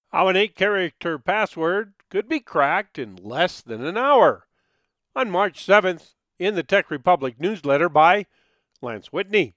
How an 8-character password could be cracked in less than an hour. On March 7th, in the Tech Republic newsletter by Lance Whitney.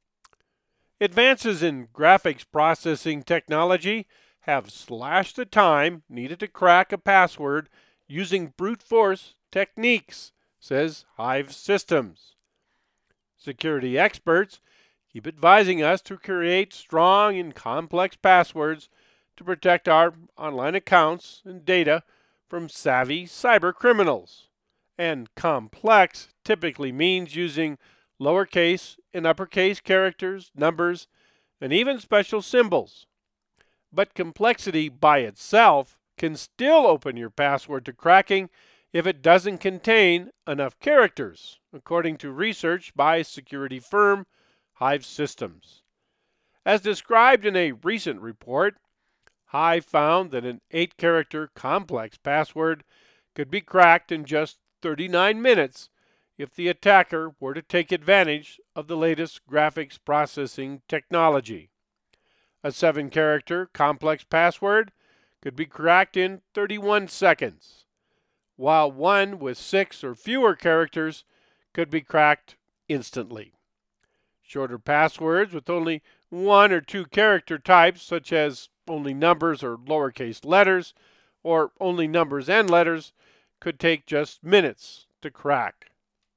Advances in graphics processing technology have slashed the time needed to crack a password using brute force techniques, says Hive Systems. Security experts keep advising us to create strong and complex passwords to protect our online accounts and data from savvy cyber criminals. And complex typically means using lowercase and uppercase characters, numbers, and even special symbols. But complexity by itself can still open your password to cracking if it doesn't contain enough characters, according to research by security firm Hive Systems. As described in a recent report, Hive found that an 8-character complex password could be cracked in just 39 minutes if the attacker were to take advantage of the latest graphics processing technology. A 7-character complex password could be cracked in 31 seconds, while one with 6 or fewer characters could be cracked instantly. Shorter passwords with only 1 or 2 character types, such as only numbers or lowercase letters, or only numbers and letters, could take just minutes to crack.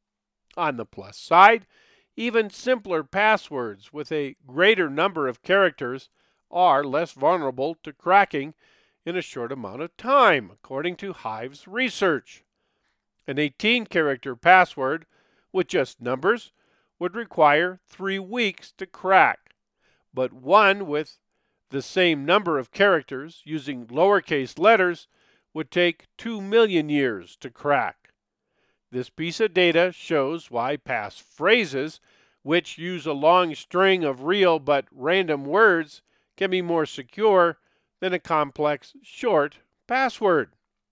On the plus side, even simpler passwords with a greater number of characters are less vulnerable to cracking in a short amount of time, according to Hive's research. An 18-character password with just numbers would require 3 weeks to crack, but one with the same number of characters using lowercase letters would take 2 million years to crack. This piece of data shows why passphrases, which use a long string of real but random words, can be more secure than a complex short password.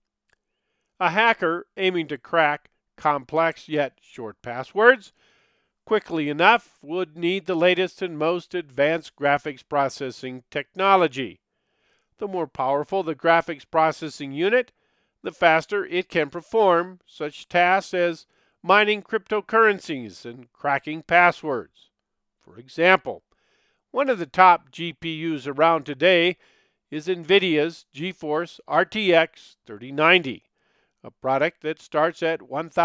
A hacker aiming to crack complex yet short passwords quickly enough would need the latest and most advanced graphics processing technology. The more powerful the graphics processing unit, the faster it can perform such tasks as mining cryptocurrencies and cracking passwords. For example, one of the top GPUs around today is NVIDIA's GeForce RTX 3090, a product that starts at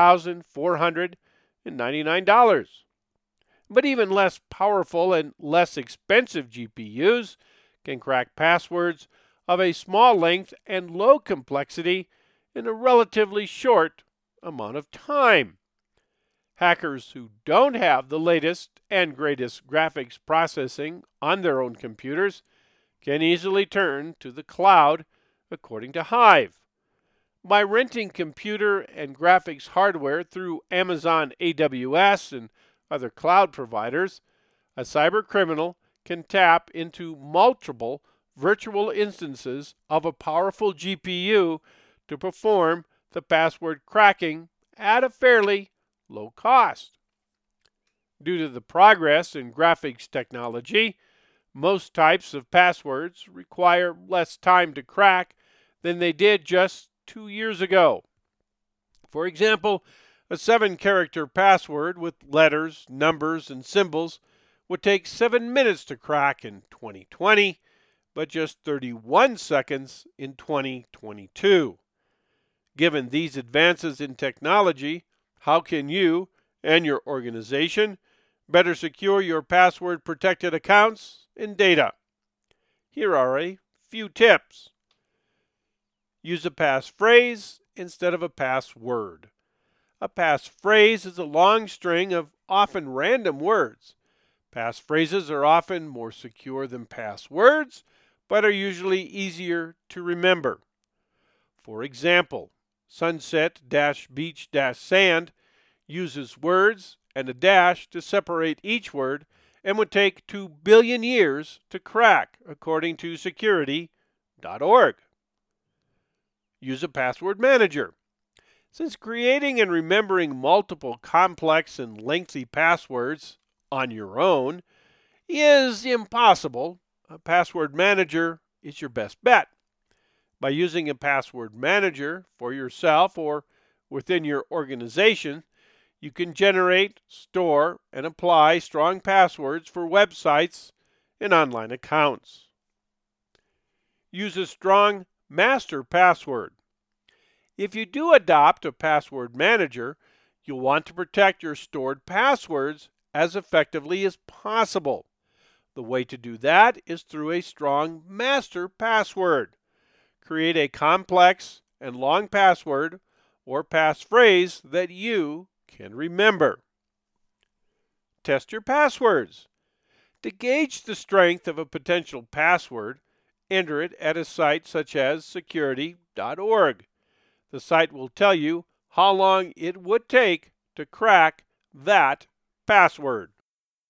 $1,499. But even less powerful and less expensive GPUs can crack passwords of a small length and low complexity in a relatively short amount of time. Hackers who don't have the latest and greatest graphics processing on their own computers can easily turn to the cloud, according to Hive. By renting computer and graphics hardware through Amazon AWS and other cloud providers, a cyber criminal can tap into multiple virtual instances of a powerful GPU to perform the password cracking at a fairly low cost. Due to the progress in graphics technology, most types of passwords require less time to crack than they did just 2 years ago. For example, a 7-character password with letters, numbers, and symbols would take 7 minutes to crack in 2020, but just 31 seconds in 2022. Given these advances in technology, how can you and your organization better secure your password-protected accounts and data? Here are a few tips. Use a passphrase instead of a password. A passphrase is a long string of often random words. Passphrases are often more secure than passwords, but are usually easier to remember. For example, sunset-beach-sand uses words and a dash to separate each word and would take 2 billion years to crack, according to security.org. Use a password manager. Since creating and remembering multiple complex and lengthy passwords on your own is impossible, a password manager is your best bet. By using a password manager for yourself or within your organization, you can generate, store, and apply strong passwords for websites and online accounts. Use a strong master password. If you do adopt a password manager, you'll want to protect your stored passwords as effectively as possible. The way to do that is through a strong master password. Create a complex and long password or passphrase that you can remember. Test your passwords. To gauge the strength of a potential password, enter it at a site such as security.org. The site will tell you how long it would take to crack that password.